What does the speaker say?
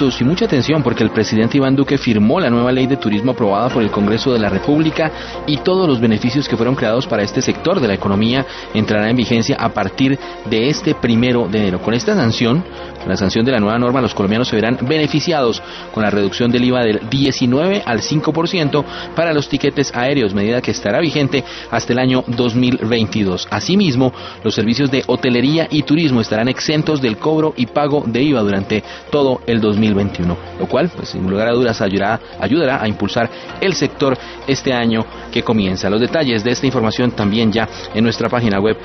atentos y mucha atención porque el presidente Iván Duque firmó la nueva ley de turismo aprobada por el Congreso de la República y todos los beneficios que fueron creados para este sector de la economía entrarán en vigencia a partir de este 1 de enero. Con esta sanción, con la sanción de la nueva norma, los colombianos se verán beneficiados con la reducción del IVA del 19 al 5% para los tiquetes aéreos, medida que estará vigente hasta el año 2022. Asimismo, los servicios de hotelería y turismo estarán exentos del cobro y pago de IVA durante todo el 2021, lo cual, pues, sin lugar a dudas, ayudará a impulsar el sector este año que comienza. Los detalles de esta información también ya en nuestra página web